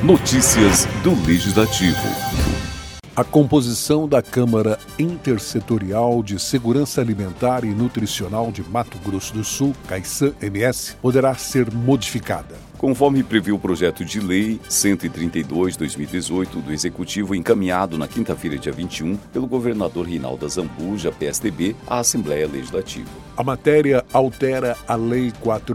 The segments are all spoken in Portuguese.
Notícias do Legislativo. A composição da Câmara Intersetorial de Segurança Alimentar e Nutricional de Mato Grosso do Sul, CAISAN-MS, poderá ser modificada. Conforme previu o projeto de lei 132/2018 do Executivo encaminhado na quinta-feira, dia 21, pelo governador Reinaldo Azambuja, PSDB, à Assembleia Legislativa. A matéria altera a Lei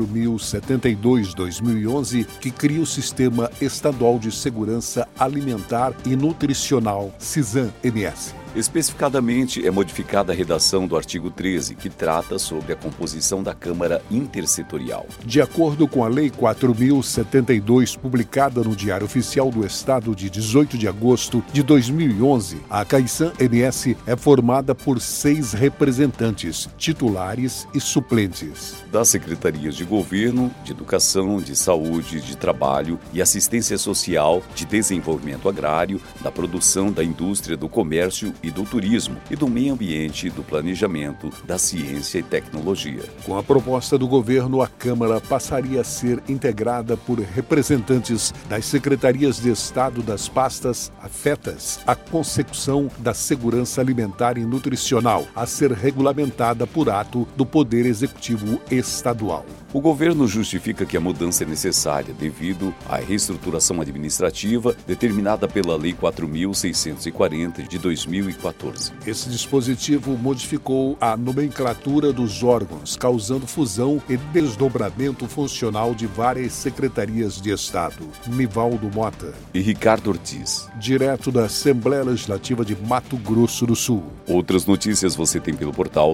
4.072/2011, que cria o Sistema Estadual de Segurança Alimentar e Nutricional, SISAM-MS. Especificadamente, é modificada a redação do artigo 13, que trata sobre a composição da Câmara Intersetorial. De acordo com a Lei 4.072, publicada no Diário Oficial do Estado de 18 de agosto de 2011, a CAISAN-MS é formada por 6 representantes, titulares e suplentes. Das secretarias de Governo, de Educação, de Saúde, de Trabalho e Assistência Social, de Desenvolvimento Agrário, da Produção, da Indústria, do Comércio e do Turismo, e do Meio Ambiente, do Planejamento, da Ciência e Tecnologia. Com a proposta do governo, a Câmara passaria a ser integrada por representantes das secretarias de Estado das pastas afetas à consecução da segurança alimentar e nutricional, a ser regulamentada por ato do Poder Executivo Estadual. O governo justifica que a mudança é necessária devido à reestruturação administrativa determinada pela Lei 4.640 de 2014. Esse dispositivo modificou a nomenclatura dos órgãos, causando fusão e desdobramento funcional de várias secretarias de Estado. Nivaldo Mota e Ricardo Ortiz, direto da Assembleia Legislativa de Mato Grosso do Sul. Outras notícias você tem pelo portal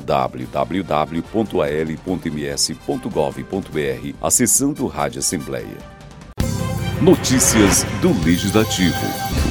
www.al.ms.gov.br, acessando Rádio Assembleia. Notícias do Legislativo.